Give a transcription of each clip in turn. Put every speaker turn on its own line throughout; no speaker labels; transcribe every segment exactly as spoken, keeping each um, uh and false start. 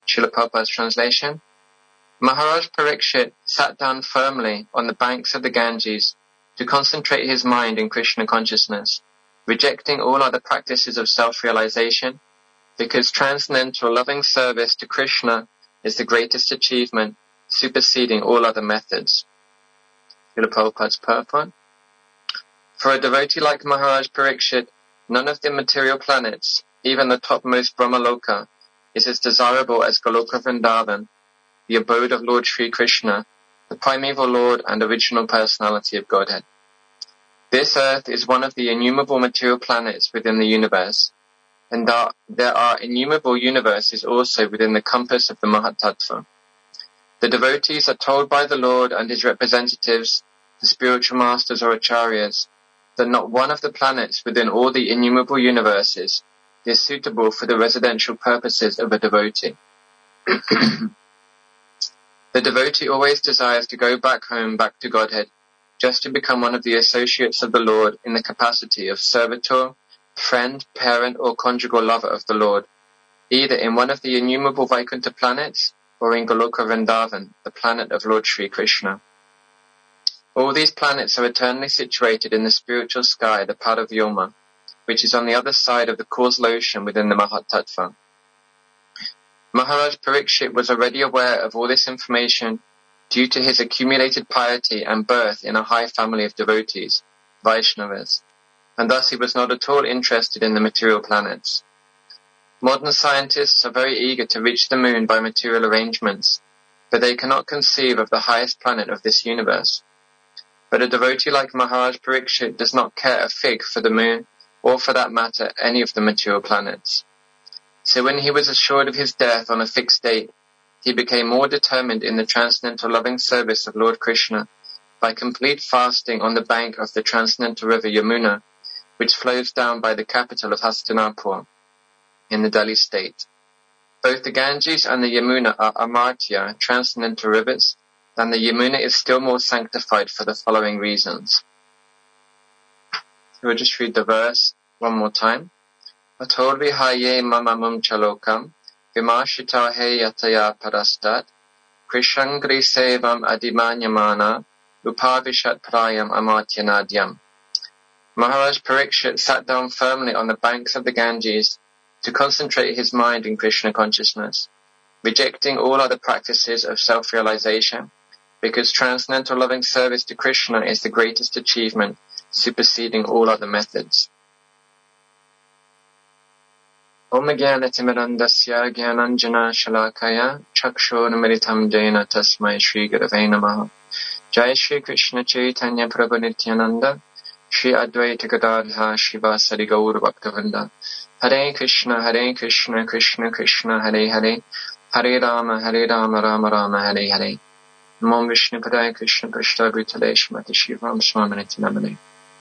Srila Prabhupada's translation. Maharaj Parikshit sat down firmly on the banks of the Ganges to concentrate his mind in Krishna consciousness, rejecting all other practices of self-realization, because transcendental loving service to Krishna is the greatest achievement, superseding all other methods. Srila Prabhupada's purport. For a devotee like Maharaj Parikshit, none of the material planets, even the topmost Brahmaloka, is as desirable as Goloka Vrindavan, the abode of Lord Sri Krishna, the primeval Lord and original personality of Godhead. This earth is one of the innumerable material planets within the universe, and that there are innumerable universes also within the compass of the Mahatattva. The devotees are told by the Lord and his representatives, the spiritual masters or acharyas, that not one of the planets within all the innumerable universes is suitable for the residential purposes of a devotee. The devotee always desires to go back home, back to Godhead, just to become one of the associates of the Lord in the capacity of servitor, friend, parent, or conjugal lover of the Lord, either in one of the innumerable Vaikuntha planets or in Goloka Vrindavan, the planet of Lord Sri Krishna. All these planets are eternally situated in the spiritual sky, the Paravyoma, which is on the other side of the causal ocean within the Mahatattva. Maharaj Parikshit was already aware of all this information due to his accumulated piety and birth in a high family of devotees, Vaishnavas, and thus he was not at all interested in the material planets. Modern scientists are very eager to reach the moon by material arrangements, but they cannot conceive of the highest planet of this universe. But a devotee like Maharaj Parikshit does not care a fig for the moon, or for that matter, any of the material planets. So when he was assured of his death on a fixed date, he became more determined in the transcendental loving service of Lord Krishna by complete fasting on the bank of the transcendental river Yamuna, which flows down by the capital of Hastinapur in the Delhi state. Both the Ganges and the Yamuna are amartya, transcendental rivers, and the Yamuna is still more sanctified for the following reasons. We'll just read the verse one more time. Ator vihaye mamamum chalokam, vimashita he yataya parastat, krishangri sevam adimanyamana, upavishat prayam amartyanadyam. Maharaj Parikshit sat down firmly on the banks of the Ganges to concentrate his mind in Krishna consciousness, rejecting all other practices of self-realization, because transcendental loving service to Krishna is the greatest achievement, superseding all other methods. Om Jnanatimirandasya Jnananjana Shalakaya Chakshurmilitam Jena Tasmai Shri Gurave Namaha. Jai Shri Krishna Chaitanya Prabhu Nityananda, Shri Advaita Gadadha Shivasari Gaur Bhaktavinda. Hare Krishna, Hare Krishna, Krishna Krishna, Hare Hare, Hare Rama, Hare Rama, Rama Rama, Hare Hare. Namo Vishnu Padaya Krishna Prashta Bhutale Shrimati Shivam Swaminiti Namane.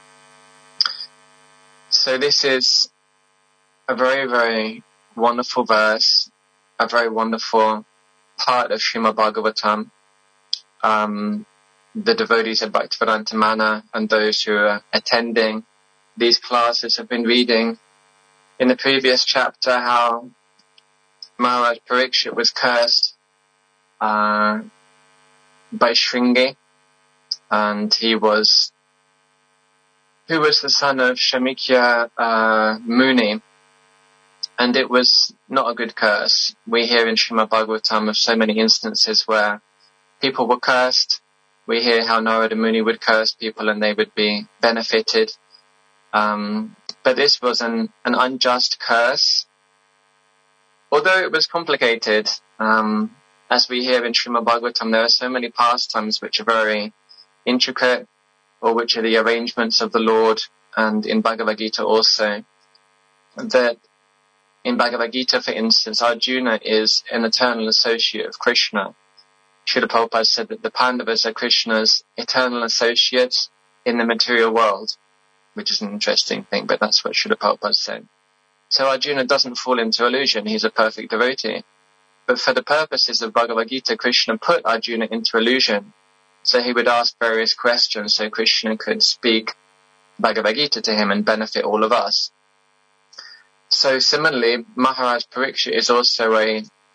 So this is a very, very wonderful verse, a very wonderful part of Srimad Bhagavatam. Um, the devotees of Bhaktivedanta Mana and those who are attending these classes have been reading in the previous chapter how Maharaj Parikshit was cursed uh, by Shringi, and he was, who was the son of Shamikya uh, Muni, and it was not a good curse. We hear in Srimad Bhagavatam of so many instances where people were cursed. We hear how Narada Muni would curse people and they would be benefited. Um, but this was an, an unjust curse. Although it was complicated, um, as we hear in Srimad Bhagavatam, there are so many pastimes which are very intricate, or which are the arrangements of the Lord, and in Bhagavad Gita also, that in Bhagavad Gita, for instance, Arjuna is an eternal associate of Krishna. Srila Prabhupada said that the Pandavas are Krishna's eternal associates in the material world, which is an interesting thing, but that's what Srila Prabhupada said. So Arjuna doesn't fall into illusion, he's a perfect devotee. But for the purposes of Bhagavad Gita, Krishna put Arjuna into illusion, so he would ask various questions so Krishna could speak Bhagavad Gita to him and benefit all of us. So similarly, Maharaj Parikshit is also a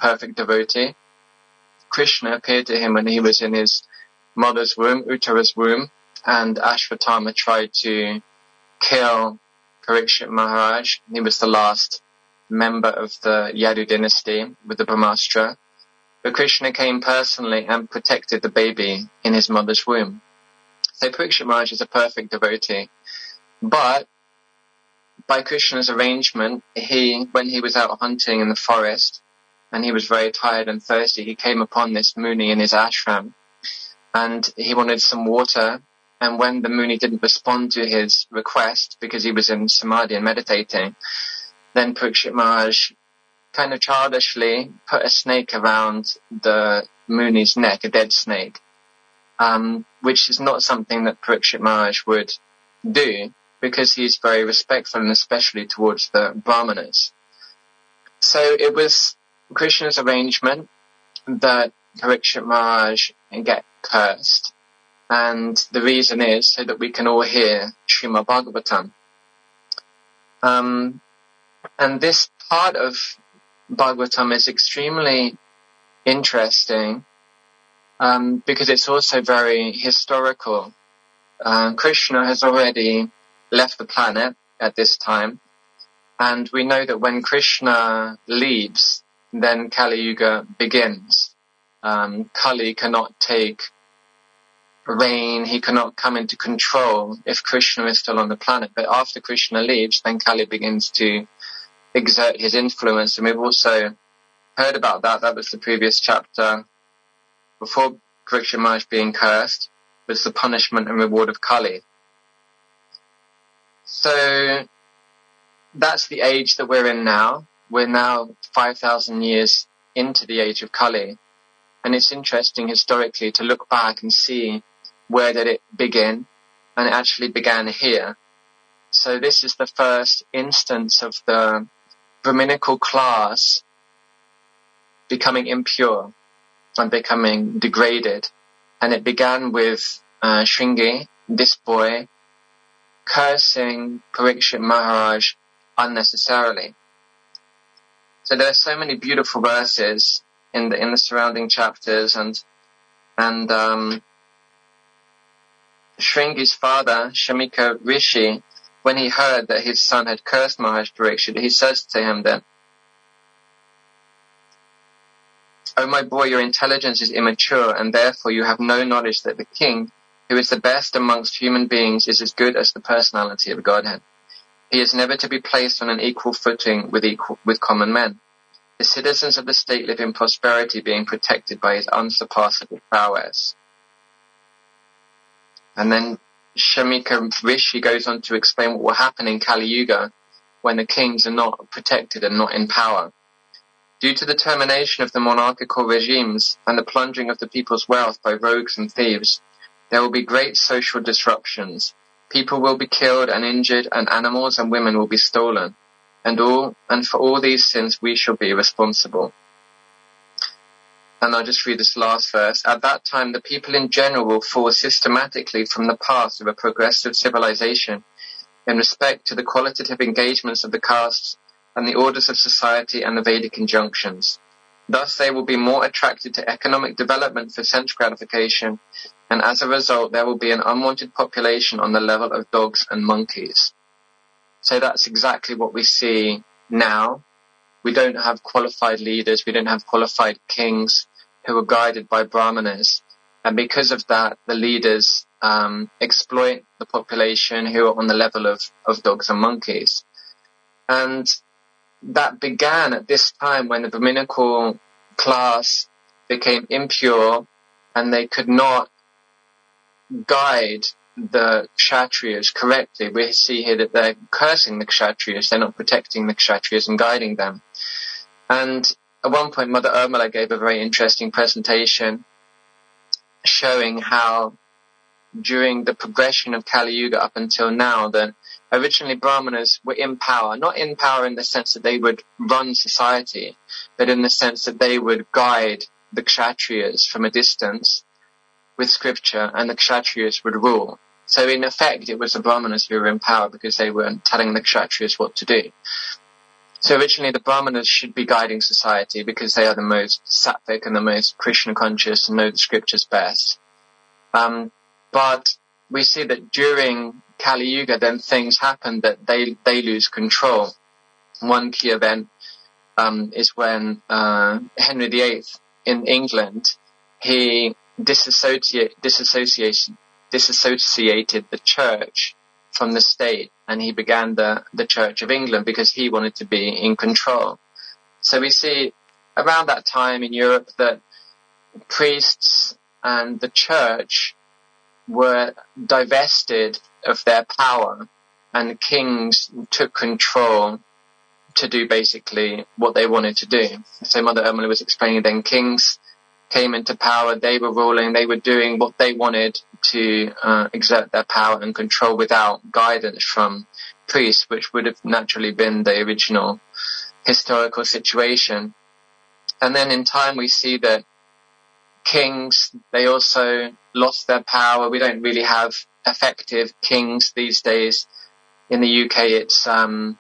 perfect devotee. Krishna appeared to him when he was in his mother's womb, Uttara's womb, and Ashwatthama tried to kill Parikshit Maharaj. He was the last member of the Yadu dynasty with the Brahmastra. But Krishna came personally and protected the baby in his mother's womb. So Parikshit Maharaj is a perfect devotee. But by Krishna's arrangement, he, when he was out hunting in the forest, and he was very tired and thirsty, he came upon this Muni in his ashram, and he wanted some water. And when the Muni didn't respond to his request, because he was in samadhi and meditating, then Parikshit Maharaj kind of childishly put a snake around the Muni's neck, a dead snake, um, which is not something that Parikshit Maharaj would do, because he's very respectful, and especially towards the Brahmanas. So it was Krishna's arrangement that Parikshit Maharaj get cursed. And the reason is so that we can all hear Srimad Bhagavatam. Um, and this part of Bhagavatam is extremely interesting um, because it's also very historical. Uh, Krishna has already left the planet at this time, and we know that when Krishna leaves, then Kali Yuga begins. Um, Kali cannot take reign, he cannot come into control if Krishna is still on the planet. But after Krishna leaves, then Kali begins to exert his influence. And we've also heard about that. That was the previous chapter. Before Parikshit Maharaj being cursed was the punishment and reward of Kali. So that's the age that we're in now. We're now five thousand years into the age of Kali. And it's interesting historically to look back and see where did it begin, and it actually began here. So this is the first instance of the Brahminical class becoming impure and becoming degraded. And it began with uh, Shringi, this boy, cursing Parikshit Maharaj unnecessarily. So there are so many beautiful verses in the in the surrounding chapters, and and um, Shringi's father, Shamika Rishi, when he heard that his son had cursed Maharaj Parikshit, he says to him then, "Oh my boy, your intelligence is immature, and therefore you have no knowledge that the king, who is the best amongst human beings, is as good as the personality of Godhead. He is never to be placed on an equal footing with equal, with common men. The citizens of the state live in prosperity, being protected by his unsurpassable prowess." And then Shamika Rishi goes on to explain what will happen in Kali Yuga when the kings are not protected and not in power. Due to the termination of the monarchical regimes and the plundering of the people's wealth by rogues and thieves, there will be great social disruptions. People will be killed and injured, and animals and women will be stolen. And all, and for all these sins we shall be responsible. And I'll just read this last verse. At that time, the people in general will fall systematically from the path of a progressive civilization in respect to the qualitative engagements of the castes and the orders of society and the Vedic injunctions. Thus, they will be more attracted to economic development for sense gratification, and as a result, there will be an unwanted population on the level of dogs and monkeys. So that's exactly what we see now. We don't have qualified leaders, we don't have qualified kings who are guided by brahmanas. And because of that, the leaders um, exploit the population who are on the level of, of dogs and monkeys. And that began at this time when the Brahminical class became impure and they could not guide the Kshatriyas correctly. We see here that they're cursing the Kshatriyas, they're not protecting the Kshatriyas and guiding them. And at one point, Mother Urmila gave a very interesting presentation showing how during the progression of Kali Yuga up until now, that originally Brahmanas were in power, not in power in the sense that they would run society, but in the sense that they would guide the Kshatriyas from a distance with scripture, and the Kshatriyas would rule. So in effect, it was the Brahmanas who were in power because they were telling the Kshatriyas what to do. So originally the Brahmanas should be guiding society because they are the most sattvic and the most Krishna conscious and know the scriptures best. Um, but we see that during Kali Yuga then things happen that they, they lose control. One key event um, is when uh, Henry the Eighth in England, he disassociate, disassociation, disassociated the church from the state, and he began the, the Church of England because he wanted to be in control. So we see around that time in Europe that priests and the church were divested of their power, and kings took control to do basically what they wanted to do. So Mother Urmila was explaining then kings came into power, they were ruling, they were doing what they wanted to uh, exert their power and control without guidance from priests, which would have naturally been the original historical situation. And then in time we see that kings, they also lost their power. We don't really have effective kings these days. In the U K, it's um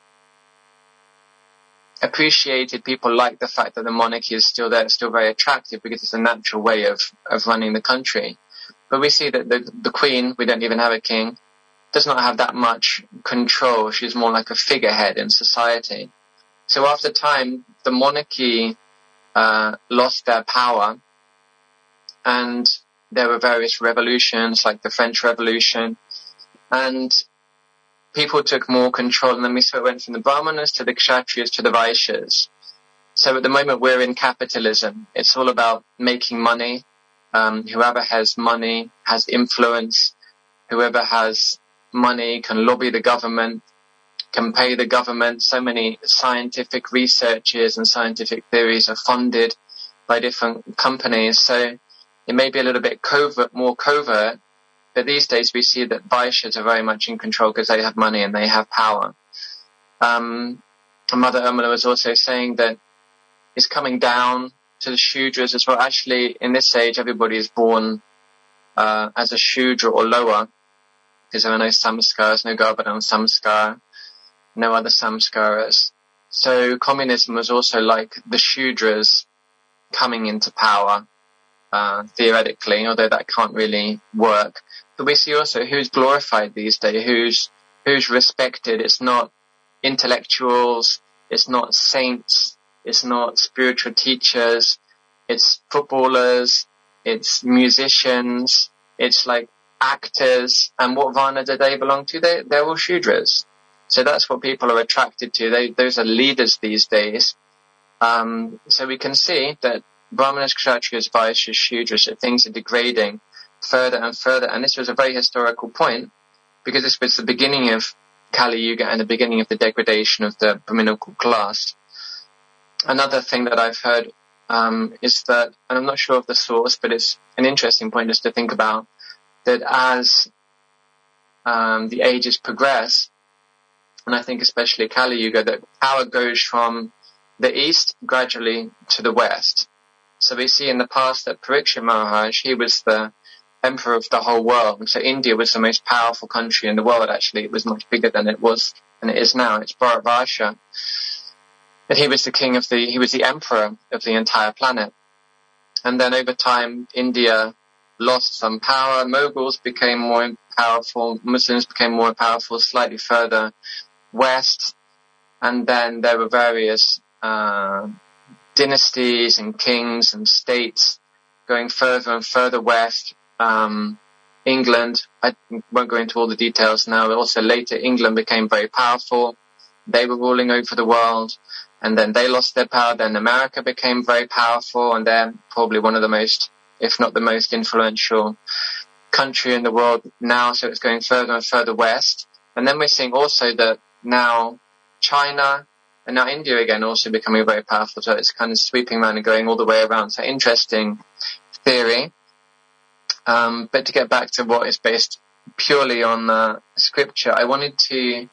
appreciated. People like the fact that the monarchy is still there, it's still very attractive because it's a natural way of, of running the country. But we see that the, the Queen, we don't even have a king, does not have that much control. She's more like a figurehead in society. So after time, the monarchy uh, lost their power, and there were various revolutions like the French Revolution, and people took more control, and then we saw it went from the Brahmanas to the Kshatriyas to the Vaishyas. So at the moment we're in capitalism. It's all about making money. Um, whoever has money has influence. Whoever has money can lobby the government, can pay the government. So many scientific researches and scientific theories are funded by different companies. So it may be a little bit covert, more covert, but these days we see that Vaishyas are very much in control because they have money and they have power. Um, Mother Urmila was also saying that it's coming down to the Shudras as well. Actually, in this age, everybody is born uh, as a Shudra or lower, because there are no samskaras, no Garbhadhan samskara, no other samskaras. So communism was also like the Shudras coming into power, uh, theoretically, although that can't really work. But we see also who's glorified these days, who's who's respected. It's not intellectuals, it's not saints, it's not spiritual teachers, it's footballers, it's musicians, it's like actors. And what Varna do they belong to? They, they're all Shudras. So that's what people are attracted to. They, those are leaders these days. Um, so we can see that Brahmanas, Kshatriyas, Vaishyas, Shudras, that things are degrading further and further. And this was a very historical point because this was the beginning of Kali Yuga and the beginning of the degradation of the Brahminical class. Another thing that I've heard um, is that, and I'm not sure of the source, but it's an interesting point just to think about, that as um, the ages progress, and I think especially Kali Yuga, that power goes from the east gradually to the west. So we see in the past that Parikshit Maharaj, he was the emperor of the whole world. So India was the most powerful country in the world. Actually, it was much bigger than it was, than it is now. It's Bharatvarsha. But he was the king of the, he was the emperor of the entire planet. And then over time, India lost some power. Mughals became more powerful. Muslims became more powerful slightly further west. And then there were various, uh, dynasties and kings and states going further and further west. Um, England, I won't go into all the details now, but also later England became very powerful. They were ruling over the world, and then they lost their power. Then America became very powerful, and they're probably one of the most, if not the most influential country in the world now. So it's going further and further west. And then we're seeing also that now China and now India again also becoming very powerful. So it's kind of sweeping around and going all the way around. So interesting theory. Um, but to get back to what is based purely on uh, scripture, I wanted to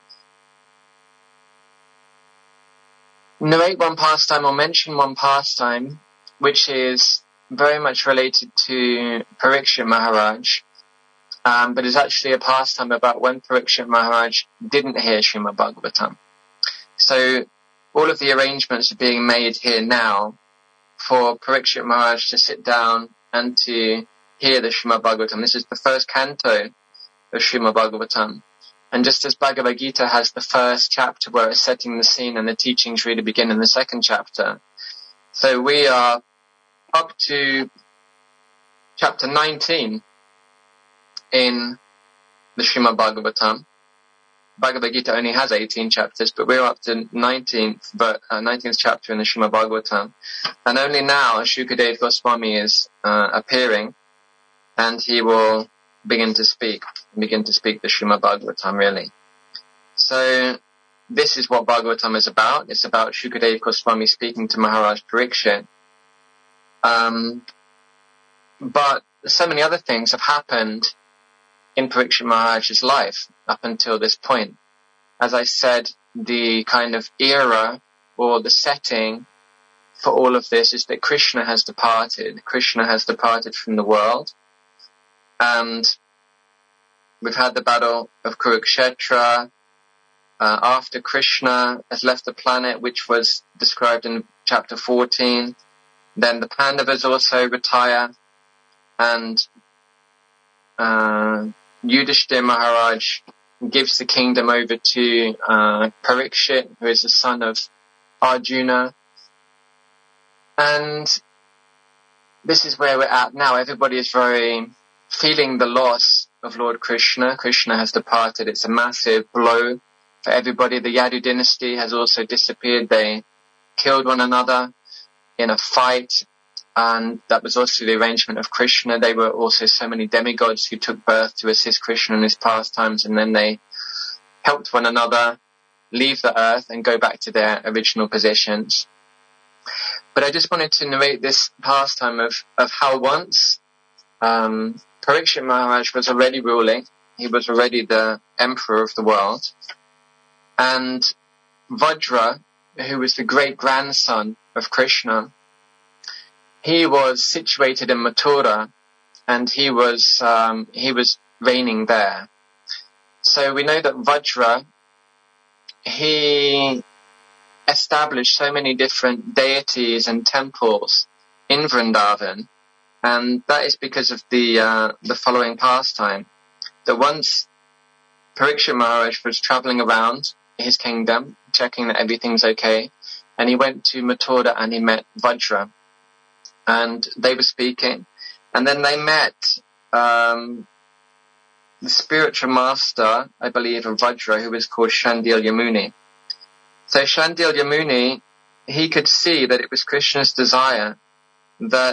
narrate one pastime or mention one pastime which is very much related to Parikshit Maharaj, um, but is actually a pastime about when Parikshit Maharaj didn't hear Srimad Bhagavatam. So all of the arrangements are being made here now for Parikshit Maharaj to sit down and to hear the Srimad Bhagavatam. This is the first canto of Srimad Bhagavatam. And just as Bhagavad Gita has the first chapter where it's setting the scene and the teachings really begin in the second chapter, so we are up to chapter nineteen in the Srimad Bhagavatam. Bhagavad Gita only has eighteen chapters, but we're up to nineteenth, but, uh, nineteenth chapter in the Srimad Bhagavatam. And only now Shukadeva Goswami is uh, appearing, and he will begin to speak, begin to speak the Srimad Bhagavatam really. So this is what Bhagavatam is about. It's about Shukadeva Goswami speaking to Maharaj Parikshit. Um, but so many other things have happened in Parikshit Maharaj's life up until this point. As I said, the kind of era or the setting for all of this is that Krishna has departed. Krishna has departed from the world. And we've had the battle of Kurukshetra. Uh, after Krishna has left the planet, which was described in chapter fourteen, then the Pandavas also retire, and uh, Yudhishthira Maharaj gives the kingdom over to uh, Parikshit, who is the son of Arjuna. And this is where we're at now. Everybody is very feeling the loss of Lord Krishna. Krishna has departed. It's a massive blow for everybody. The Yadu dynasty has also disappeared. They killed one another in a fight. And that was also the arrangement of Krishna. They were also so many demigods who took birth to assist Krishna in his pastimes, and then they helped one another leave the earth and go back to their original positions. But I just wanted to narrate this pastime of, of how once um, Parikshit Maharaj was already ruling. He was already the emperor of the world. And Vajra, who was the great-grandson of Krishna, he was situated in Mathura, and he was um, he was reigning there. So we know that Vajra, he established so many different deities and temples in Vrindavan, and that is because of the uh, the following pastime. That once Parikshit Maharaj was travelling around his kingdom, checking that everything's okay, and he went to Mathura and he met Vajra. And they were speaking, and then they met um, the spiritual master, I believe, of Vajra, who was called Shandilya Muni. So Shandilya Muni, he could see that it was Krishna's desire that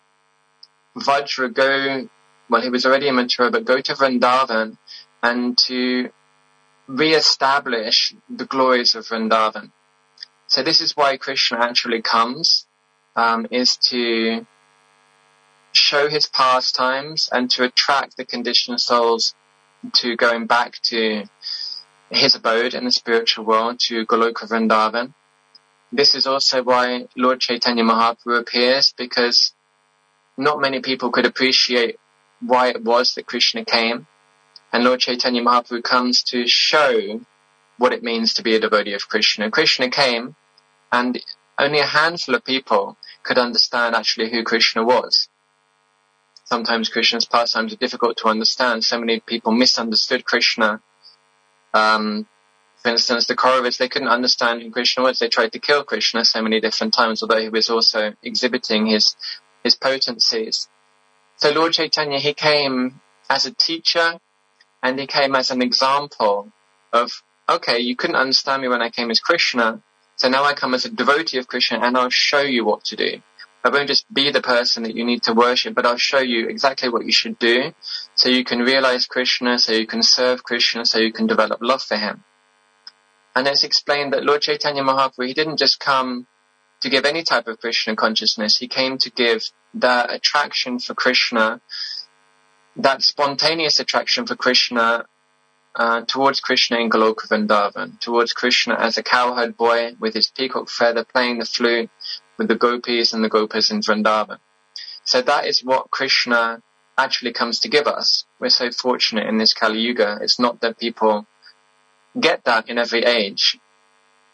Vajra go, well, he was already in Mathura, but go to Vrindavan and to re-establish the glories of Vrindavan. So this is why Krishna actually comes. Um, is to show his pastimes and to attract the conditioned souls to going back to his abode in the spiritual world, to Goloka Vrindavan. This is also why Lord Chaitanya Mahaprabhu appears, because not many people could appreciate why it was that Krishna came. And Lord Chaitanya Mahaprabhu comes to show what it means to be a devotee of Krishna. Krishna came, and only a handful of people could understand actually who Krishna was. Sometimes Krishna's pastimes are difficult to understand. So many people misunderstood Krishna. Um, for instance, the Kauravas, they couldn't understand who Krishna was. They tried to kill Krishna so many different times, although he was also exhibiting his, his potencies. So Lord Chaitanya, he came as a teacher, and he came as an example of, okay, you couldn't understand me when I came as Krishna, so now I come as a devotee of Krishna, and I'll show you what to do. I won't just be the person that you need to worship, but I'll show you exactly what you should do, so you can realize Krishna, so you can serve Krishna, so you can develop love for him. And it's explained that Lord Chaitanya Mahaprabhu, he didn't just come to give any type of Krishna consciousness. He came to give that attraction for Krishna, that spontaneous attraction for Krishna, Uh, towards Krishna in Goloka Vrindavan, towards Krishna as a cowherd boy with his peacock feather playing the flute with the gopis and the gopas in Vrindavan. So that is what Krishna actually comes to give us. We're so fortunate in this Kali Yuga. It's not that people get that in every age.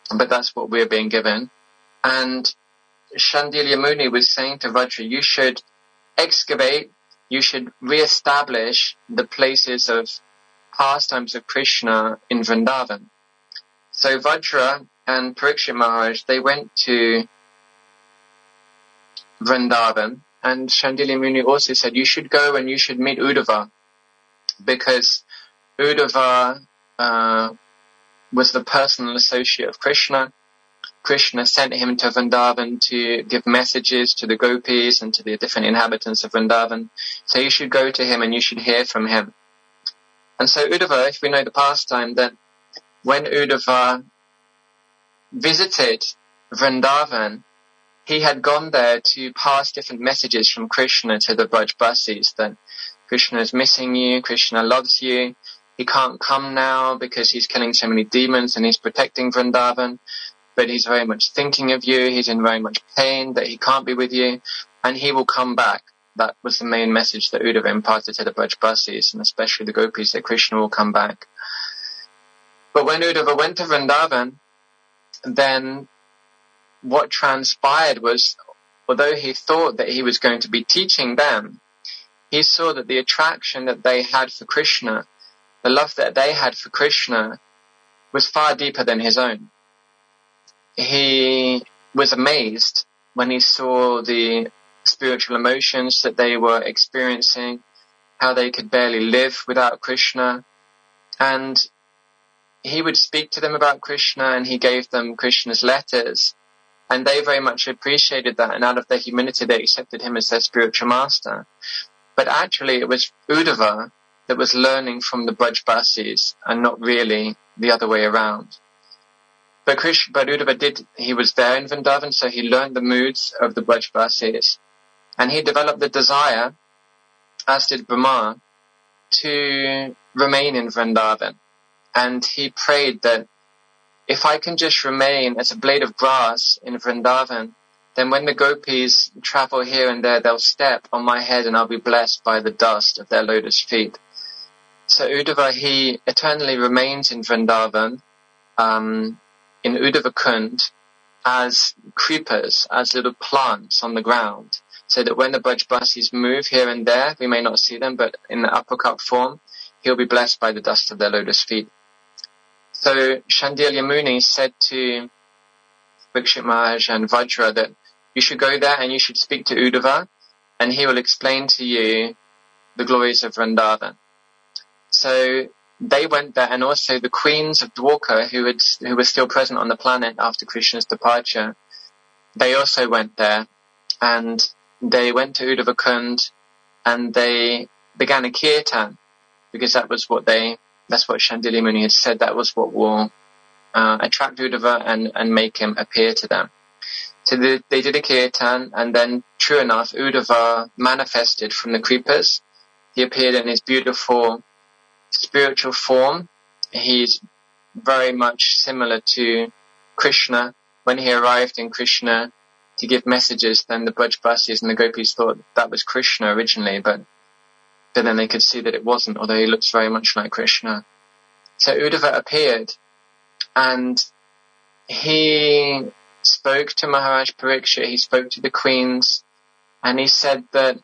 but that's what we're being given. And Shandilya Muni was saying to Vajra, you should excavate, you should re-establish the places of pastimes of Krishna in Vrindavan. So Vajra and Parikshit Maharaj, they went to Vrindavan, and Shandilya Muni also said, you should go and you should meet Uddhava, because Uddhava uh, was the personal associate of Krishna. Krishna sent him to Vrindavan to give messages to the gopis and to the different inhabitants of Vrindavan. So you should go to him and you should hear from him. And so Uddhava, if we know the pastime, that when Uddhava visited Vrindavan, he had gone there to pass different messages from Krishna to the Brajbasis, that Krishna is missing you, Krishna loves you, he can't come now because he's killing so many demons and he's protecting Vrindavan, but he's very much thinking of you, he's in very much pain that he can't be with you, and he will come back. That was the main message that Uddhava imparted to the Brajbasis, and especially the gopis, that Krishna will come back. But when Uddhava went to Vrindavan, then what transpired was, although he thought that he was going to be teaching them, he saw that the attraction that they had for Krishna, the love that they had for Krishna, was far deeper than his own. He was amazed when he saw the spiritual emotions that they were experiencing, how they could barely live without Krishna. And he would speak to them about Krishna, and he gave them Krishna's letters. And they very much appreciated that, and out of their humility they accepted him as their spiritual master. But actually it was Uddhava that was learning from the Brajbasis, and not really the other way around. But Krishna, but Uddhava did, he was there in Vrindavan, so he learned the moods of the Brajbasis. And he developed the desire, as did Brahma, to remain in Vrindavan. And he prayed that if I can just remain as a blade of grass in Vrindavan, then when the gopis travel here and there, they'll step on my head and I'll be blessed by the dust of their lotus feet. So Uddhava, he eternally remains in Vrindavan, um, in Uddhava Kund, as creepers, as little plants on the ground, so that when the Brajbasis move here and there, we may not see them, but in the uppercut form, he'll be blessed by the dust of their lotus feet. So Shandilya Muni said to Parikshit Maharaj and Vajra that you should go there and you should speak to Uddhava, and he will explain to you the glories of Vrindavan. So they went there, and also the queens of Dwarka, who had, who were still present on the planet after Krishna's departure, they also went there, and they went to Uddhava Kund, and they began a kirtan, because that was what they, that's what Shandilya Muni had said, that was what will uh, attract Uddhava and, and make him appear to them. So they, they did a kirtan, and then, true enough, Uddhava manifested from the creepers. He appeared in his beautiful spiritual form. He's very much similar to Krishna. When he arrived in Krishna to give messages, then the Brajbasis and the gopis thought that was Krishna originally, but, but then they could see that it wasn't, although he looks very much like Krishna. So Uddhava appeared, and he spoke to Maharaj Parikshit, he spoke to the queens, and he said that,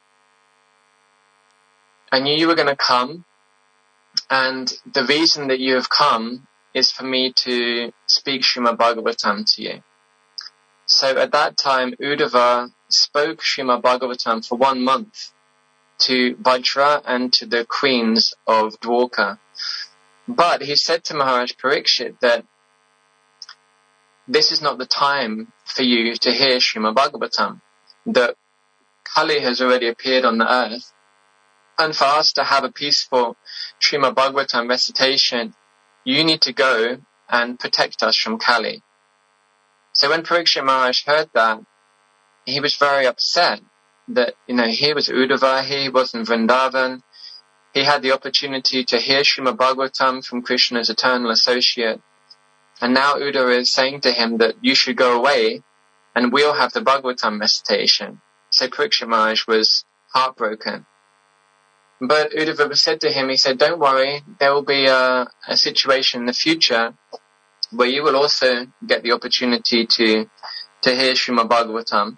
I knew you were going to come, and the reason that you have come is for me to speak Srimad Bhagavatam to you. So at that time, Uddhava spoke Srimad Bhagavatam for one month to Vajra and to the queens of Dwarka. But he said to Maharaj Parikshit that this is not the time for you to hear Srimad Bhagavatam, that Kali has already appeared on the earth, and for us to have a peaceful Srimad Bhagavatam recitation, you need to go and protect us from Kali. So when Parikshit Maharaj heard that, he was very upset that, you know, here was Uddhava, he was in Vrindavan, he had the opportunity to hear Srimad Bhagavatam from Krishna's eternal associate, and now Uddhava is saying to him that you should go away and we'll have the Bhagavatam recitation. So Parikshit Maharaj was heartbroken. But Uddhava said to him, he said, don't worry, there will be a, a situation in the future where you will also get the opportunity to, to hear Srimad Bhagavatam.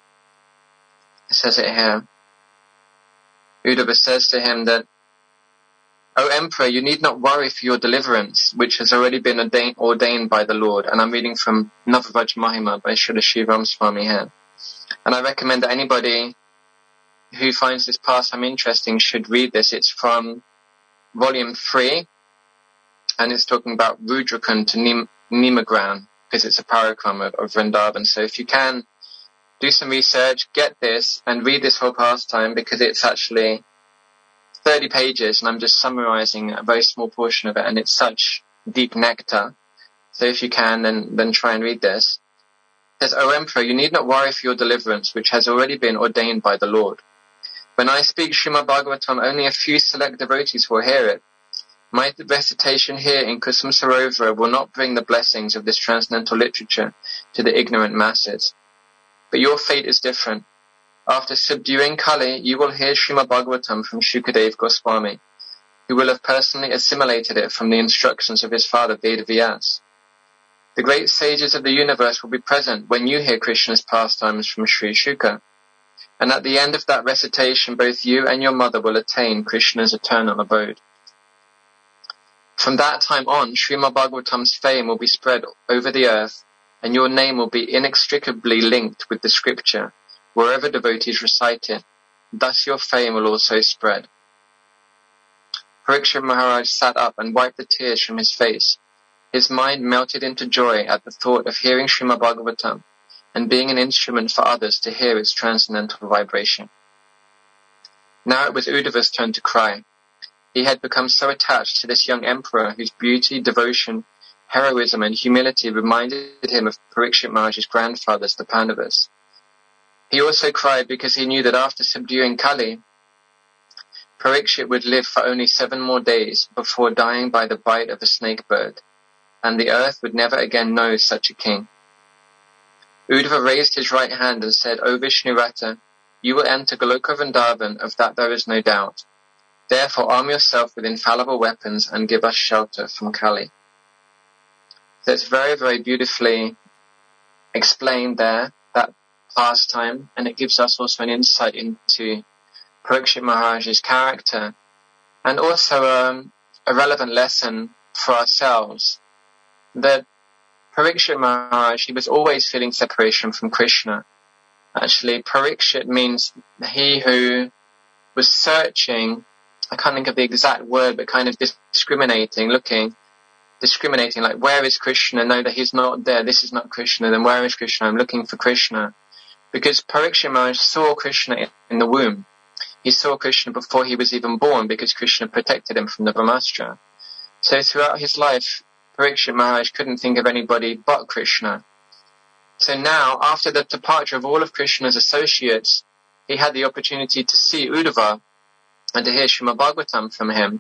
It says it here. Uddhava says to him that, O Emperor, you need not worry for your deliverance, which has already been ordained, ordained by the Lord. And I'm reading from Navavraj Mahima by Srila Sri Ramaswami here. And I recommend that anybody who finds this pastime interesting should read this. It's from volume three, and it's talking about Rudrakund to Nim- Nimagran, because it's a parikram of, of Vrindavan. So if you can, do some research, get this, and read this whole pastime, because it's actually thirty pages, and I'm just summarizing a very small portion of it, and it's such deep nectar. So if you can, then, then try and read this. It says, O Emperor, you need not worry for your deliverance, which has already been ordained by the Lord. When I speak Srimad Bhagavatam, only a few select devotees will hear it. My recitation here in Kusum Sarovara will not bring the blessings of this transcendental literature to the ignorant masses. But your fate is different. After subduing Kali, you will hear Srimad Bhagavatam from Shukadev Goswami, who will have personally assimilated it from the instructions of his father Vedavyas. The great sages of the universe will be present when you hear Krishna's pastimes from Sri Shuka. And at the end of that recitation, both you and your mother will attain Krishna's eternal abode. From that time on, Srimad Bhagavatam's fame will be spread over the earth, and your name will be inextricably linked with the scripture, wherever devotees recite it. Thus your fame will also spread. Parikshit Maharaj sat up and wiped the tears from his face. His mind melted into joy at the thought of hearing Srimad Bhagavatam and being an instrument for others to hear its transcendental vibration. Now it was Uddhava's turn to cry. He had become so attached to this young emperor whose beauty, devotion, heroism and humility reminded him of Parikshit Maharaj's grandfathers, the Pandavas. He also cried because he knew that after subduing Kali, Parikshit would live for only seven more days before dying by the bite of a snake bird, and the earth would never again know such a king. Uddhava raised his right hand and said, O Vishnurata, you will enter Goloka Vrindavan, of that there is no doubt. Therefore arm yourself with infallible weapons and give us shelter from Kali. So it's very, very beautifully explained there, that pastime, and it gives us also an insight into Parikshit Maharaj's character, and also um, a relevant lesson for ourselves, that Parikshit Maharaj, he was always feeling separation from Krishna. Actually, Parikshit means he who was searching, I can't think of the exact word, but kind of discriminating, looking, discriminating, like, where is Krishna? No, that he's not there. This is not Krishna. Then where is Krishna? I'm looking for Krishna. Because Parikshit Maharaj saw Krishna in the womb. He saw Krishna before he was even born, because Krishna protected him from the Brahmastra. So throughout his life, Parikshit Maharaj couldn't think of anybody but Krishna. So now, after the departure of all of Krishna's associates, he had the opportunity to see Uddhava and to hear Srimad Bhagavatam from him.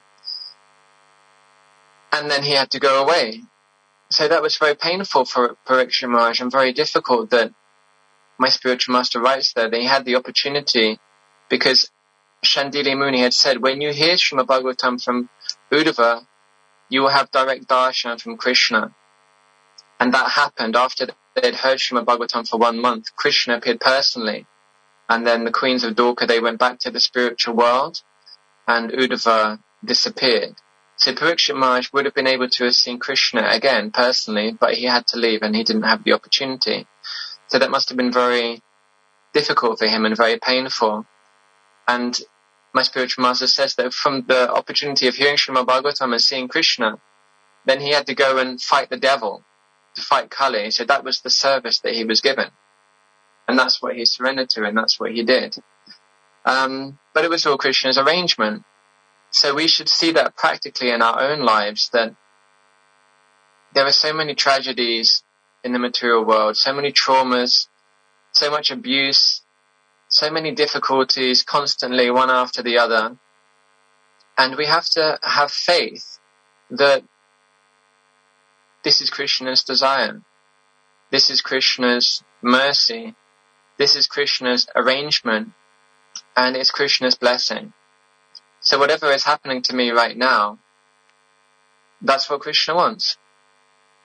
And then he had to go away. So that was very painful for Parikshit Maharaj, and very difficult that my spiritual master writes there, that he had the opportunity, because Shandili Muni had said, when you hear Srimad Bhagavatam from Uddhava, you will have direct darshan from Krishna. And that happened after they had heard Srimad Bhagavatam for one month. Krishna appeared personally. And then the queens of Dwarka, they went back to the spiritual world, and Uddhava disappeared. So Parikshit Maharaj would have been able to have seen Krishna again personally, but he had to leave and he didn't have the opportunity. So that must have been very difficult for him and very painful. And my spiritual master says that from the opportunity of hearing Srimad Bhagavatam and seeing Krishna, then he had to go and fight the devil, to fight Kali. So that was the service that he was given. And that's what he surrendered to, and that's what he did. Um, but it was all Krishna's arrangement. So we should see that practically in our own lives, that there are so many tragedies in the material world, so many traumas, so much abuse, so many difficulties constantly, one after the other. And we have to have faith that this is Krishna's desire. This is Krishna's mercy. This is Krishna's arrangement. And it's Krishna's blessing. So whatever is happening to me right now, that's what Krishna wants.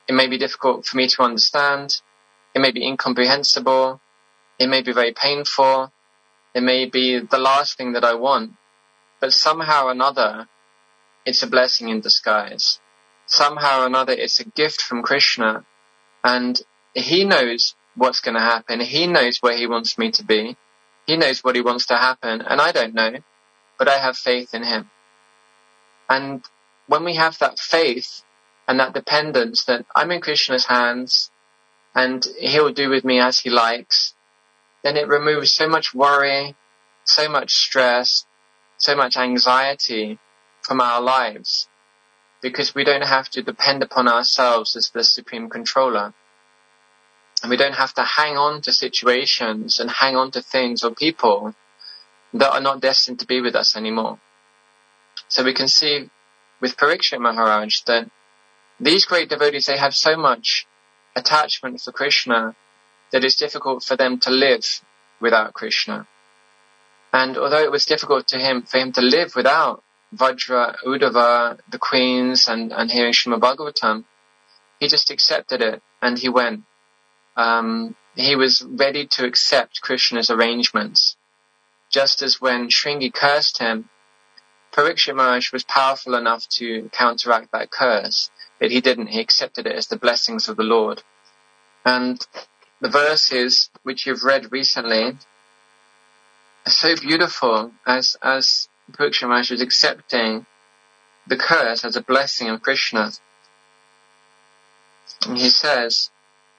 It may be difficult for me to understand. It may be incomprehensible. It may be very painful. It may be the last thing that I want. But somehow or another, it's a blessing in disguise. Somehow or another, it's a gift from Krishna. And he knows what's going to happen. He knows where he wants me to be. He knows what he wants to happen. And I don't know. But I have faith in him. And when we have that faith and that dependence that I'm in Krishna's hands and he'll do with me as he likes, then it removes so much worry, so much stress, so much anxiety from our lives, because we don't have to depend upon ourselves as the supreme controller. And we don't have to hang on to situations and hang on to things or people that are not destined to be with us anymore. So we can see with Parikshit Maharaj that these great devotees, they have so much attachment for Krishna that it's difficult for them to live without Krishna. And although it was difficult to him, for him to live without Vajra, Uddhava, the queens, and, and hearing Srimad Bhagavatam, he just accepted it and he went. Um, he was ready to accept Krishna's arrangements. Just as when Shringi cursed him, Parikshit Maharaj was powerful enough to counteract that curse, but he didn't. He accepted it as the blessings of the Lord. And the verses which you've read recently are so beautiful as, as Parikshit Maharaj was accepting the curse as a blessing of Krishna. And he says,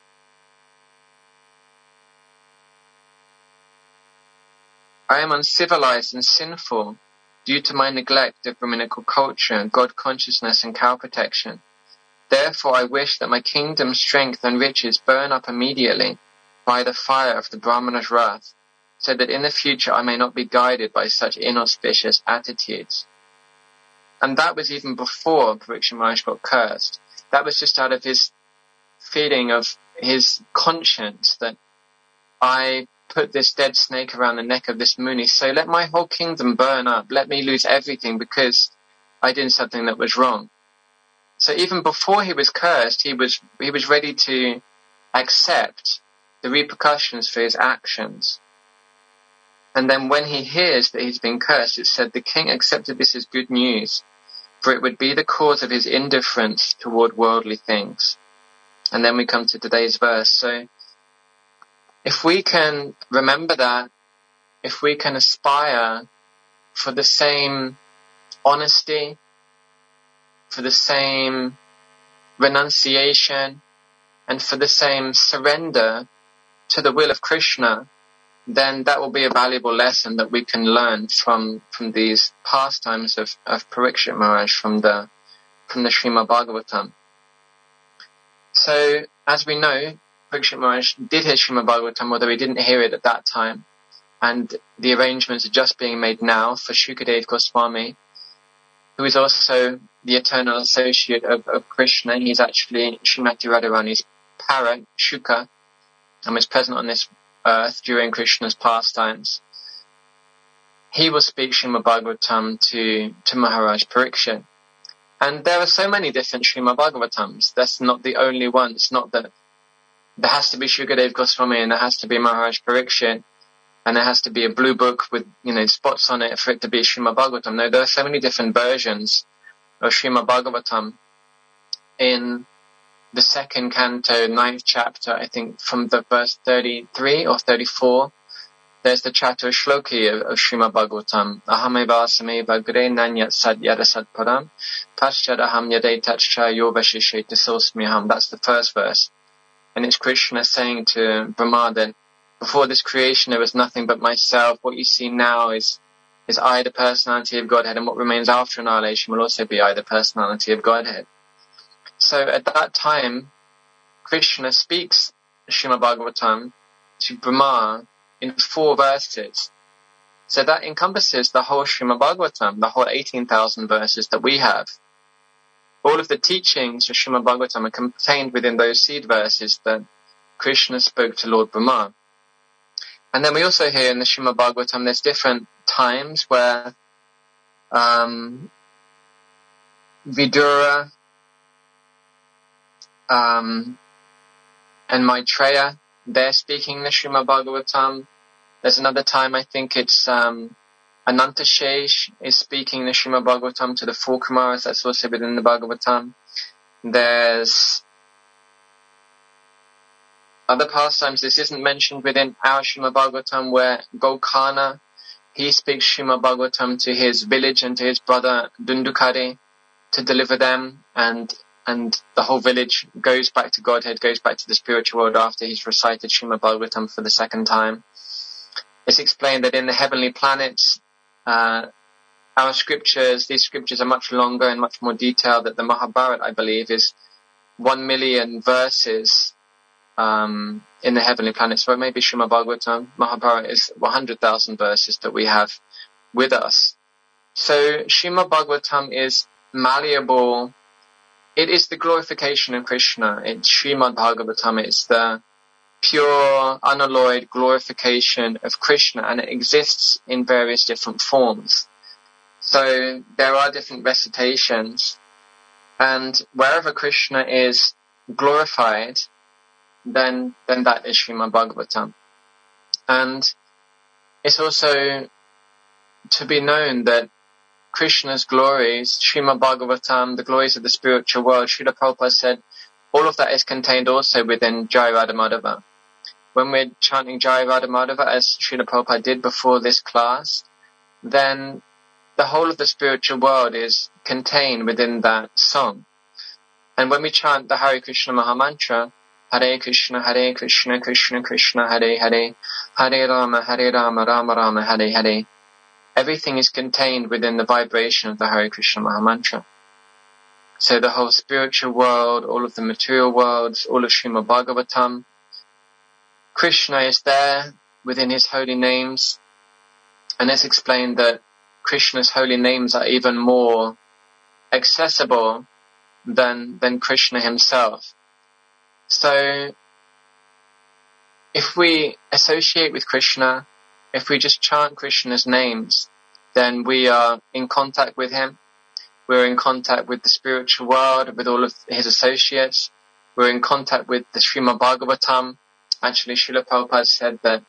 I am uncivilized and sinful due to my neglect of Brahminical culture, God consciousness and cow protection. Therefore I wish that my kingdom, strength and riches burn up immediately by the fire of the Brahmana's wrath, so that in the future I may not be guided by such inauspicious attitudes. And that was even before Parikshit Maharaj got cursed. That was just out of his feeling of his conscience that I put this dead snake around the neck of this Muni, so let my whole kingdom burn up. Let me lose everything because I did something that was wrong. So even before he was cursed, he was he was ready to accept the repercussions for his actions. And then when he hears that he's been cursed, it said the king accepted this as good news, for it would be the cause of his indifference toward worldly things. And then we come to today's verse. So if we can remember that, if we can aspire for the same honesty, for the same renunciation, and for the same surrender to the will of Krishna, then that will be a valuable lesson that we can learn from, from these pastimes of, of Parikshit Maharaj from the, from the Srimad Bhagavatam. So, as we know, Parikshit Maharaj did hear Srimad Bhagavatam, although he didn't hear it at that time. And the arrangements are just being made now for Shukadev Goswami, who is also the eternal associate of, of Krishna. He's actually Srimati Radharani's parrot, Shuka, and was present on this earth during Krishna's pastimes. He will speak Srimad Bhagavatam to, to Maharaj Parikshit. And there are so many different Srimad Bhagavatams. That's not the only one. It's not that there has to be Shukadev Goswami and there has to be Maharaj Parikshit and there has to be a blue book with, you know, spots on it for it to be Srimad Bhagavatam. No, there are so many different versions of Srimad Bhagavatam. In the second canto, ninth chapter, I think from the verse thirty-three or thirty-four, there's the Chatur Shloki of, of Srimad Bhagavatam. Ahameva sameva gre nanyat sad yada sad param paschad aham yade tachcha yovashisheta sosmiham. That's the first verse. And it's Krishna saying to Brahma that before this creation there was nothing but myself. What you see now is is I, the personality of Godhead, and what remains after annihilation will also be I, the personality of Godhead. So at that time, Krishna speaks Srimad Bhagavatam to Brahma in four verses. So that encompasses the whole Srimad Bhagavatam, the whole eighteen thousand verses that we have. All of the teachings of Srimad Bhagavatam are contained within those seed verses that Krishna spoke to Lord Brahma. And then we also hear in the Srimad Bhagavatam there's different times where um, Vidura um, and Maitreya, they're speaking the Srimad Bhagavatam. There's another time, I think it's um, Anantashesh is speaking the Srimad Bhagavatam to the four Kumaras. That's also within the Bhagavatam. There's other pastimes. This isn't mentioned within our Srimad Bhagavatam, where Gokana, he speaks Srimad Bhagavatam to his village and to his brother Dundukari to deliver them, and and the whole village goes back to Godhead, goes back to the spiritual world after he's recited Srimad Bhagavatam for the second time. It's explained that in the heavenly planets, uh, our scriptures, these scriptures are much longer and much more detailed. That the Mahabharata, I believe, is one million verses um, in the heavenly planets. Well, maybe Srimad Bhagavatam, Mahabharata is one hundred thousand verses that we have with us. So Srimad Bhagavatam is malleable. It is the glorification of Krishna. It's Srimad Bhagavatam. It's the pure, unalloyed glorification of Krishna, and it exists in various different forms. So there are different recitations, and wherever Krishna is glorified, then then that is Srimad Bhagavatam. And it's also to be known that Krishna's glories, Srimad Bhagavatam, the glories of the spiritual world, Srila Prabhupada said, all of that is contained also within Jai Radha Madhava. When we're chanting Jai Radha Madhava, as Srila Prabhupada did before this class, then the whole of the spiritual world is contained within that song. And when we chant the Hare Krishna Mahamantra, Hare Krishna, Hare Krishna, Krishna Krishna, Hare Hare, Hare Rama, Hare Rama, Rama Rama, Hare Hare, everything is contained within the vibration of the Hare Krishna Mahamantra. So the whole spiritual world, all of the material worlds, all of Srimad Bhagavatam, Krishna is there within his holy names. And it's explained that Krishna's holy names are even more accessible than, than Krishna himself. So if we associate with Krishna, if we just chant Krishna's names, then we are in contact with him. We're in contact with the spiritual world, with all of his associates. We're in contact with the Srimad Bhagavatam. Actually, Srila Prabhupada said that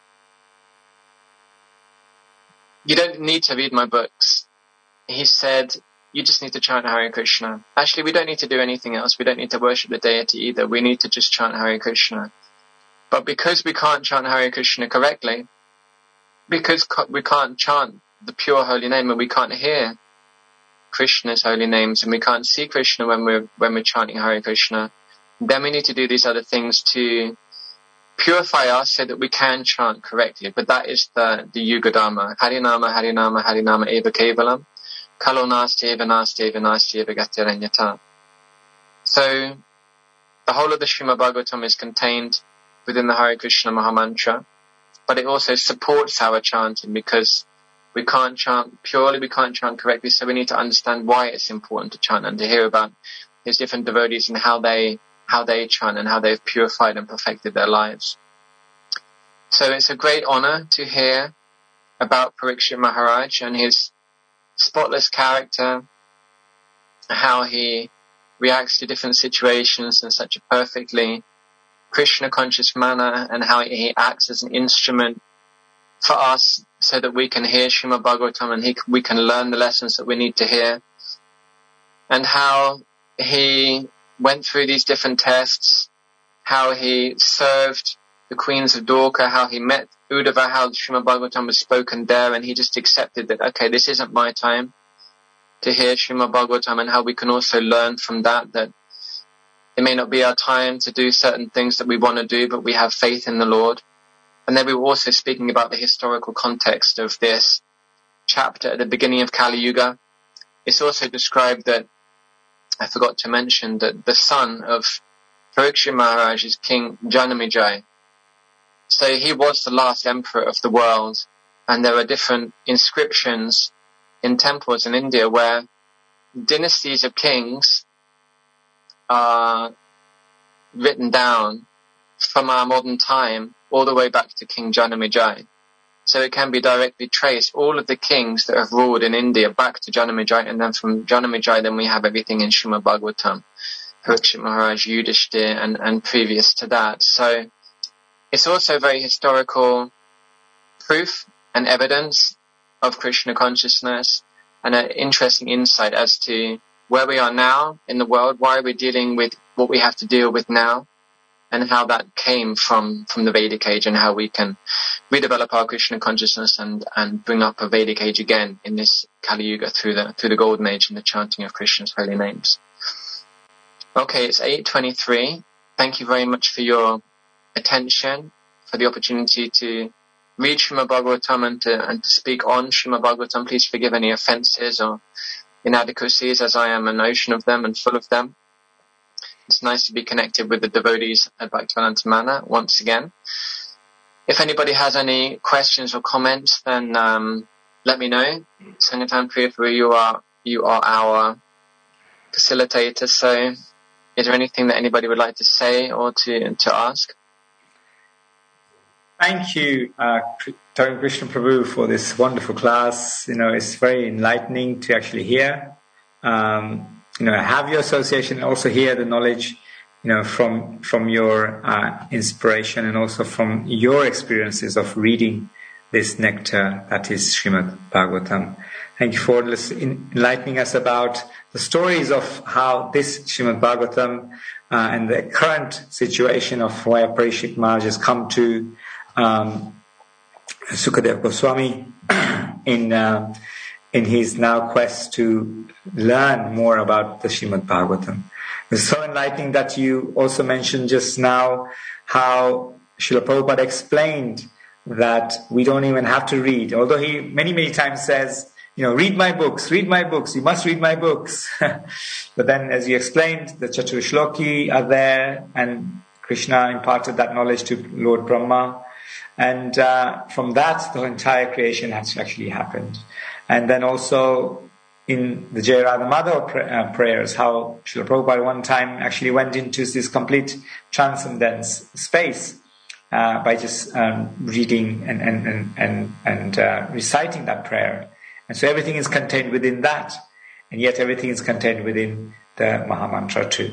you don't need to read my books. He said, you just need to chant Hare Krishna. Actually, we don't need to do anything else. We don't need to worship the deity either. We need to just chant Hare Krishna. But because we can't chant Hare Krishna correctly, because we can't chant the pure holy name, and we can't hear Krishna's holy names, and we can't see Krishna when we're when we're chanting Hare Krishna, then we need to do these other things to purify us so that we can chant correctly. But that is the the Yuga Dharma. Harinama, Harinama, Harinama eva kevalam, kalo nasti eva nasti eva nasti eva gatiranyata. So the whole of the Srimad Bhagavatam is contained within the Hare Krishna Mahamantra, but it also supports our chanting, because we can't chant purely, we can't chant correctly, so we need to understand why it's important to chant and to hear about these different devotees and how they how they chant and how they've purified and perfected their lives. So it's a great honor to hear about Parikshit Maharaj and his spotless character, how he reacts to different situations in such a perfectly Krishna-conscious manner, and how he acts as an instrument for us so that we can hear Srimad Bhagavatam and he, we can learn the lessons that we need to hear, and how he went through these different tests, how he served the queens of Dwarka, how he met Uddhava, how Srimad Bhagavatam was spoken there, and he just accepted that, okay, this isn't my time to hear Srimad Bhagavatam, and how we can also learn from that, that it may not be our time to do certain things that we want to do, but we have faith in the Lord. And then we were also speaking about the historical context of this chapter at the beginning of Kali Yuga. It's also described that, I forgot to mention, that the son of Parikshit Maharaj is King Janamejaya. So he was the last emperor of the world, and there are different inscriptions in temples in India where dynasties of kings are written down from our modern time all the way back to King Janamejaya. So it can be directly traced, all of the kings that have ruled in India, back to Janamejaya, and then from Janamejaya then we have everything in Srimad Bhagavatam. Parikshit Maharaj, Yudhishthir, and, and previous to that. So it's also very historical proof and evidence of Krishna consciousness, and an interesting insight as to where we are now in the world, why we're dealing with what we have to deal with now, and how that came from, from the Vedic age, and how we can redevelop our Krishna consciousness and, and bring up a Vedic age again in this Kali Yuga through the, through the Golden Age and the chanting of Krishna's holy names. Okay, it's eight twenty-three. Thank you very much for your attention, for the opportunity to read Srimad Bhagavatam and to, and to speak on Srimad Bhagavatam. Please forgive any offences or inadequacies, as I am an ocean of them and full of them. It's nice to be connected with the devotees at Bhaktivedanta Manor once again. If anybody has any questions or comments, then um, let me know. Sangathan Priyapuri, you are you are our facilitator. So, is there anything that anybody would like to say or to to ask?
Thank you, uh, Tarun Krishna Prabhu, for this wonderful class. You know, it's very enlightening to actually hear. Um, you know, have your association and also hear the knowledge, you know, from from your uh, inspiration and also from your experiences of reading this nectar that is Srimad Bhagavatam. Thank you for enlightening us about the stories of how this Srimad Bhagavatam uh, and the current situation of where Parikshit Maharaj has come to um, Sukadeva Goswami in uh, in his now quest to learn more about the Srimad Bhagavatam. It's so enlightening that you also mentioned just now how Srila Prabhupada explained that we don't even have to read, although he many, many times says, you know, read my books, read my books, you must read my books. But then, as you explained, the Chaturshloki are there, and Krishna imparted that knowledge to Lord Brahma. And uh, from that, the entire creation has actually happened. And then also in the Jai Radha Madhava pray- uh, prayers, how Srila Prabhupada one time actually went into this complete transcendence space uh, by just um, reading and and and and, and uh, reciting that prayer. And so everything is contained within that, and yet everything is contained within the Mahamantra too.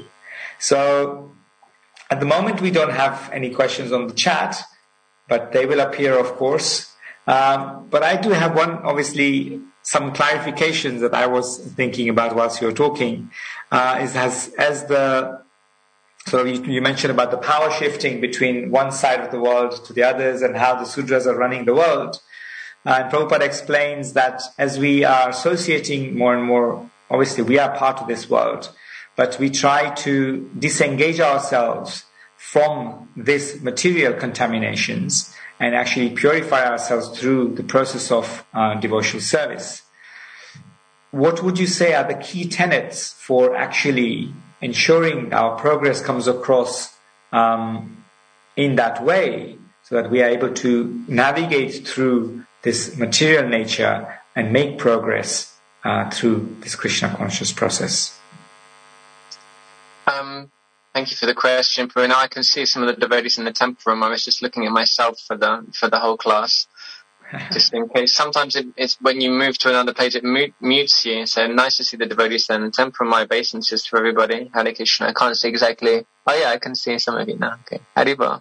So at the moment we don't have any questions on the chat, but they will appear, of course. Um, but I do have one, obviously, some clarifications that I was thinking about whilst you were talking. Uh, is as as the so you, you mentioned about the power shifting between one side of the world to the others, and how the Sudras are running the world. Uh, and Prabhupada explains that as we are associating more and more, obviously we are part of this world, but we try to disengage ourselves from this material contaminations and actually purify ourselves through the process of uh, devotional service. What would you say are the key tenets for actually ensuring our progress comes across um, in that way, so that we are able to navigate through this material nature and make progress uh, through this Krishna conscious process?
Um, thank you for the question, Purina. I can see some of the devotees in the temple room. I was just looking at myself for the for the whole class, just in case. Sometimes it, it's when you move to another page, it mute, mutes you. So nice to see the devotees there in the temple room. My obeisances to everybody. Hare Krishna. I can't see exactly. Oh yeah, I can see some of you now. Okay. Haribol.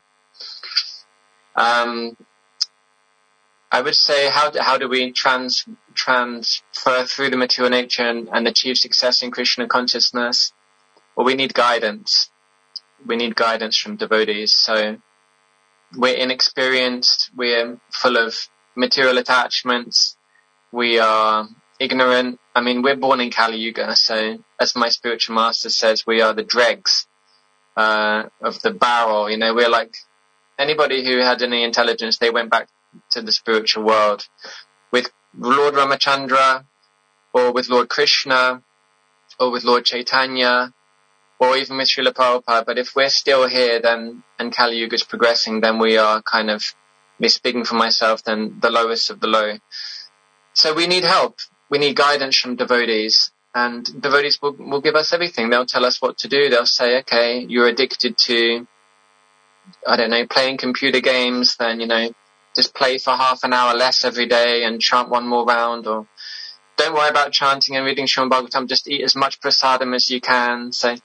Um. I would say, how do, how do we trans, transfer through the material nature and, and achieve success in Krishna consciousness? Well, we need guidance. We need guidance from devotees. So we're inexperienced. We're full of material attachments. We are ignorant. I mean, we're born in Kali Yuga. So as my spiritual master says, we are the dregs uh, of the barrel. You know, we're like anybody who had any intelligence, they went back to the spiritual world with Lord Ramachandra, or with Lord Krishna, or with Lord Chaitanya, or even with Srila Prabhupada. But if we're still here, then, and Kali Yuga is progressing, then we are kind of, me speaking for myself, then the lowest of the low. So we need help. We need guidance from devotees, and devotees will, will give us everything. They'll tell us what to do. They'll say, okay, you're addicted to, I don't know, playing computer games, then, you know, just play for half an hour less every day and chant one more round, or don't worry about chanting and reading Srimad Bhagavatam, just eat as much prasadam as you can. So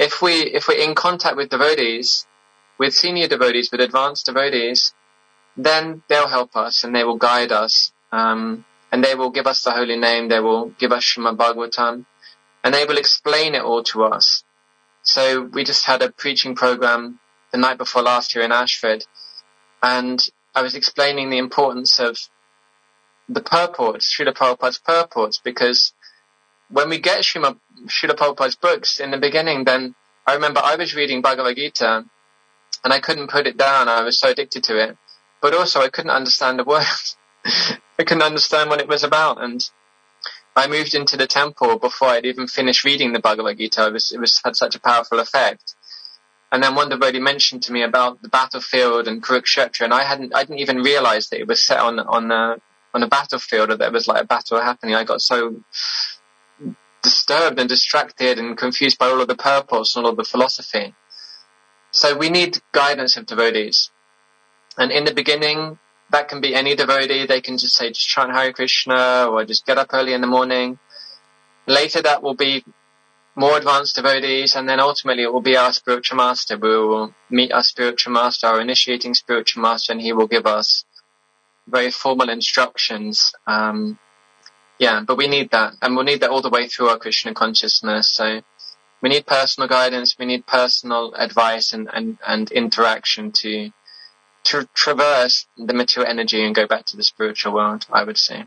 if we if we're in contact with devotees, with senior devotees, with advanced devotees, then they'll help us and they will guide us, um, and they will give us the holy name. They will give us Srimad Bhagavatam, and they will explain it all to us. So we just had a preaching program the night before last year in Ashford, and I was explaining the importance of the purports, Srila Prabhupada's purports, because when we get Srila, Srila Prabhupada's books in the beginning, then I remember I was reading Bhagavad Gita and I couldn't put it down. I was so addicted to it. But also I couldn't understand the words. I couldn't understand what it was about. And I moved into the temple before I'd even finished reading the Bhagavad Gita. It was, it was had such a powerful effect. And then one devotee mentioned to me about the battlefield and Kurukshetra, and I hadn't, I didn't even realize that it was set on, on a, on a battlefield, or that there was like a battle happening. I got so disturbed and distracted and confused by all of the purpose and all of the philosophy. So we need guidance of devotees. And in the beginning, that can be any devotee. They can just say, just chant Hare Krishna, or just get up early in the morning. Later that will be more advanced devotees, and then ultimately it will be our spiritual master. We will meet our spiritual master, our initiating spiritual master, and he will give us very formal instructions. Um, yeah, but we need that, and we'll need that all the way through our Krishna consciousness. So we need personal guidance, we need personal advice and, and, and interaction to to traverse the material energy and go back to the spiritual world, I would say.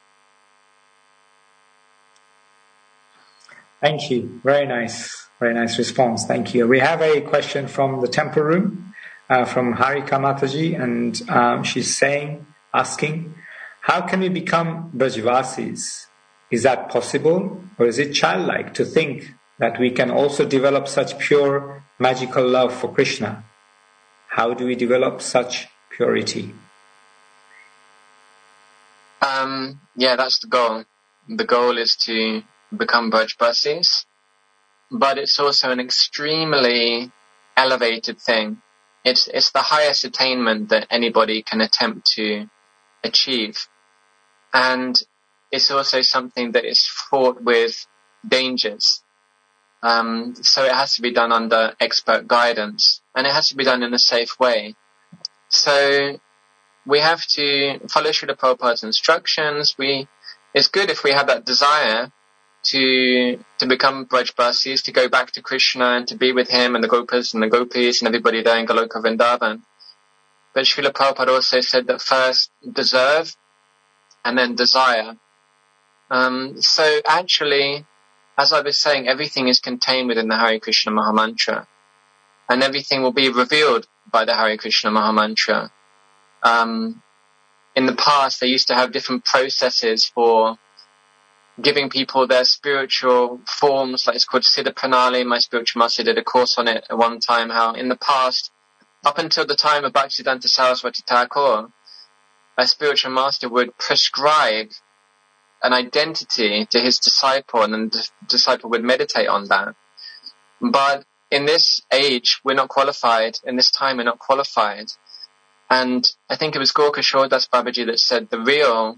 Thank you. Very nice. Very nice response. Thank you. We have a question from the temple room, uh, from Harika Mataji, and um, she's saying, asking, how can we become Brajvasis? Is that possible? Or is it childlike to think that we can also develop such pure, magical love for Krishna? How do we develop such purity?
Um, yeah, that's the goal. The goal is to become Brajvasis, but it's also an extremely elevated thing. It's it's the highest attainment that anybody can attempt to achieve, and it's also something that is fraught with dangers. Um, so it has to be done under expert guidance, and it has to be done in a safe way. So we have to follow Srila Prabhupada's instructions. We it's good if we have that desire to to become Brajvasis, to go back to Krishna and to be with him and the Gopas and the Gopis and everybody there in Goloka Vrindavan. But Srila Prabhupada also said that first deserve and then desire. Um, so actually, as I was saying, everything is contained within the Hare Krishna Mahamantra, and everything will be revealed by the Hare Krishna Mahamantra. Um, in the past, they used to have different processes for giving people their spiritual forms, like it's called Siddha Pranali. My spiritual master did a course on it at one time, how in the past, up until the time of Bhaktisiddhanta Saraswati Thakur, a spiritual master would prescribe an identity to his disciple, and then the disciple would meditate on that. But in this age, we're not qualified. In this time, we're not qualified. And I think it was Gorkha Shordas Babaji that said the real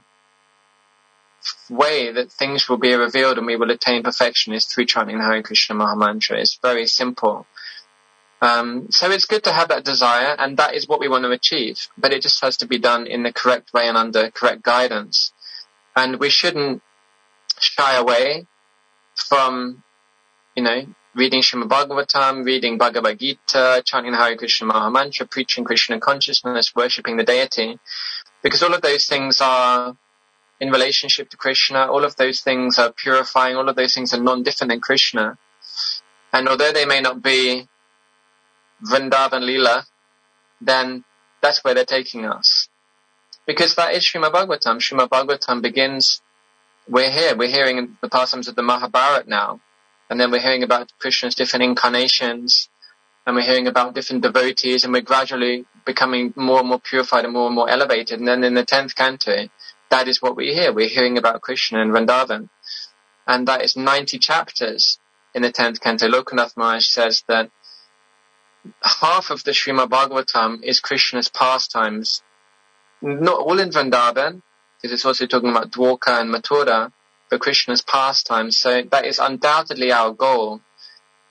way that things will be revealed and we will attain perfection is through chanting the Hare Krishna Mahamantra. It's very simple. Um, so it's good to have that desire, and that is what we want to achieve. But it just has to be done in the correct way and under correct guidance. And we shouldn't shy away from, you know, reading Srimad Bhagavatam, reading Bhagavad Gita, chanting the Hare Krishna Mahamantra, preaching Krishna consciousness, worshipping the deity. Because all of those things are in relationship to Krishna, all of those things are purifying, all of those things are non-different than Krishna. And although they may not be Vrindavan Leela, then that's where they're taking us. Because that is Srimad Bhagavatam. Srimad Bhagavatam begins, we're here, we're hearing the pastimes of the Mahabharata now, and then we're hearing about Krishna's different incarnations, and we're hearing about different devotees, and we're gradually becoming more and more purified and more and more elevated. And then in the tenth canto, that is what we hear. We're hearing about Krishna and Vrindavan. And that is ninety chapters in the tenth canto. Lokanath Maharaj says that half of the Srimad Bhagavatam is Krishna's pastimes. Not all in Vrindavan, because it's also talking about Dwarka and Mathura, but Krishna's pastimes. So that is undoubtedly our goal.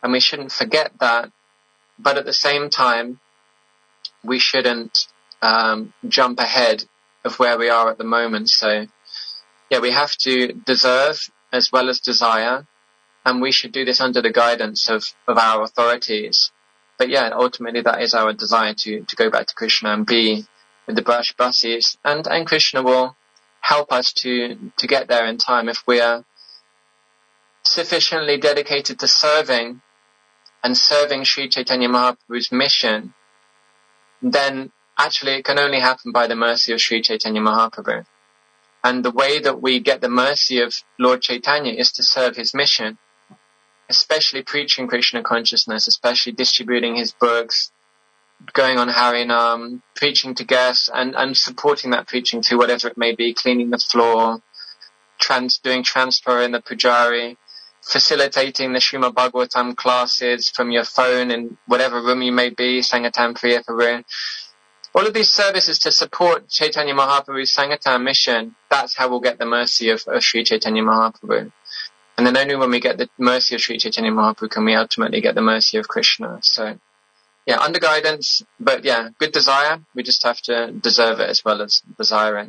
and we shouldn't forget that. But at the same time, we shouldn't um, jump ahead of where we are at the moment. So, yeah, we have to deserve as well as desire, and we should do this under the guidance of, of our authorities. But yeah, ultimately that is our desire to, to go back to Krishna and be with the Brajbasis, and, and Krishna will help us to, to get there in time if we are sufficiently dedicated to serving and serving Sri Chaitanya Mahaprabhu's mission. Then actually it can only happen by the mercy of Sri Chaitanya Mahaprabhu. And the way that we get the mercy of Lord Chaitanya is to serve his mission, especially preaching Krishna consciousness, especially distributing his books, going on Harinam, preaching to guests, and, and supporting that preaching through whatever it may be, cleaning the floor, trans, doing transfer in the pujari, facilitating the Srimad Bhagavatam classes from your phone in whatever room you may be, Sangatam Priyaparu room. All of these services to support Chaitanya Mahaprabhu's Sangatam mission, that's how we'll get the mercy of, of Sri Chaitanya Mahaprabhu. And then only when we get the mercy of Sri Chaitanya Mahaprabhu can we ultimately get the mercy of Krishna. So, yeah, under guidance, but yeah, good desire. We just have to deserve it as well as desiring.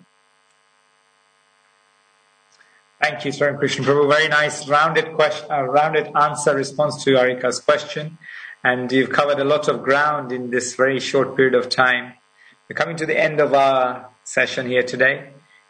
Thank you, Swaram Krishna Prabhu. Very nice, rounded question, uh, rounded answer, response to Arika's question. And you've covered a lot of ground in this very short period of time. We're coming to the end of our session here today.